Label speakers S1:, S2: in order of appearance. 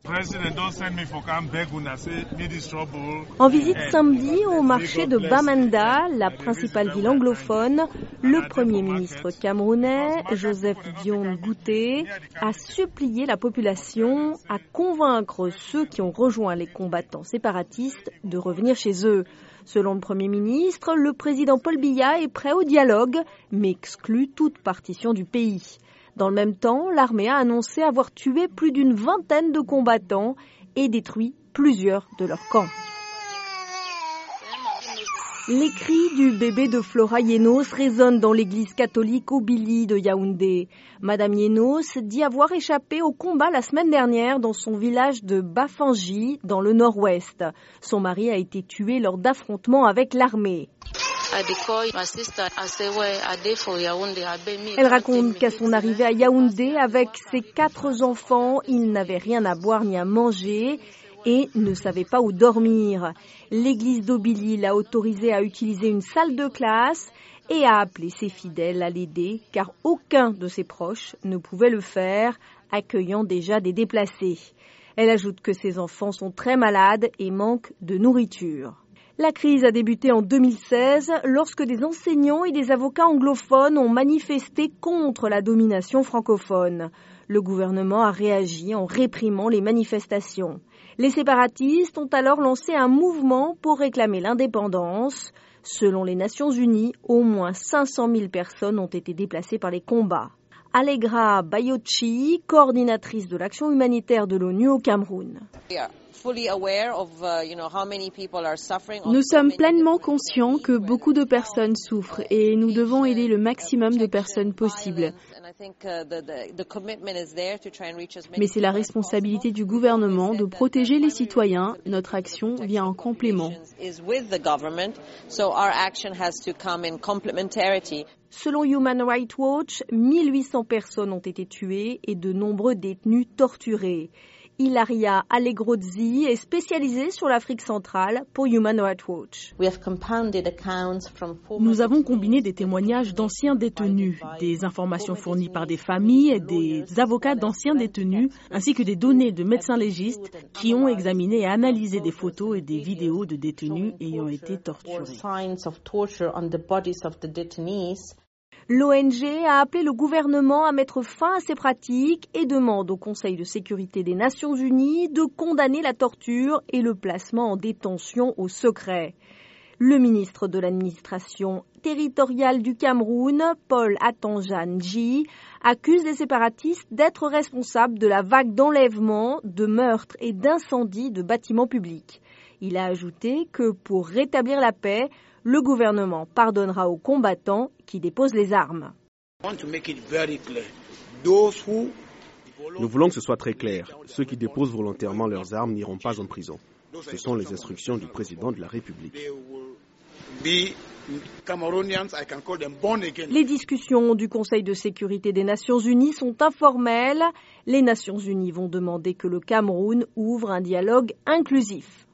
S1: En visite samedi au marché de Bamenda, la principale ville anglophone, le Premier ministre camerounais, Joseph Dione Gouté, a supplié la population à convaincre ceux qui ont rejoint les combattants séparatistes de revenir chez eux. Selon le Premier ministre, le président Paul Biya est prêt au dialogue, mais exclut toute partition du pays. Dans le même temps, l'armée a annoncé avoir tué plus d'une vingtaine de combattants et détruit plusieurs de leurs camps. Les cris du bébé de Flora Yenos résonnent dans l'église catholique Obili de Yaoundé. Madame Yenos dit avoir échappé au combat la semaine dernière dans son village de Bafangi, dans le nord-ouest. Son mari a été tué lors d'affrontements avec l'armée. Elle raconte qu'à son arrivée à Yaoundé avec ses 4 enfants, il n'avait rien à boire ni à manger et ne savait pas où dormir. L'église d'Obili l'a autorisé à utiliser une salle de classe et a appelé ses fidèles à l'aider car aucun de ses proches ne pouvait le faire, accueillant déjà des déplacés. Elle ajoute que ses enfants sont très malades et manquent de nourriture. La crise a débuté en 2016 lorsque des enseignants et des avocats anglophones ont manifesté contre la domination francophone. Le gouvernement a réagi en réprimant les manifestations. Les séparatistes ont alors lancé un mouvement pour réclamer l'indépendance. Selon les Nations Unies, au moins 500 000 personnes ont été déplacées par les combats. Allegra Bayochi, coordinatrice de l'action humanitaire de l'ONU au Cameroun.
S2: Nous sommes pleinement conscients que beaucoup de personnes souffrent et nous devons aider le maximum de personnes possible. Mais c'est la responsabilité du gouvernement de protéger les citoyens. Notre action vient en complément.
S1: Selon Human Rights Watch, 1800 personnes ont été tuées et de nombreux détenus torturés. Ilaria Allegrozzi est spécialisée sur l'Afrique centrale pour Human Rights Watch.
S3: Nous avons combiné des témoignages d'anciens détenus, des informations fournies par des familles et des avocats d'anciens détenus, ainsi que des données de médecins légistes qui ont examiné et analysé des photos et des vidéos de détenus ayant été torturés.
S1: L'ONG a appelé le gouvernement à mettre fin à ces pratiques et demande au Conseil de sécurité des Nations Unies de condamner la torture et le placement en détention au secret. Le ministre de l'administration territoriale du Cameroun, Paul Atanjan-Dji, accuse les séparatistes d'être responsables de la vague d'enlèvements, de meurtres et d'incendies de bâtiments publics. Il a ajouté que pour rétablir la paix, le gouvernement pardonnera aux combattants qui déposent les armes.
S4: Nous voulons que ce soit très clair. Ceux qui déposent volontairement leurs armes n'iront pas en prison. Ce sont les instructions du président de la République.
S1: Les discussions du Conseil de sécurité des Nations Unies sont informelles. Les Nations Unies vont demander que le Cameroun ouvre un dialogue inclusif.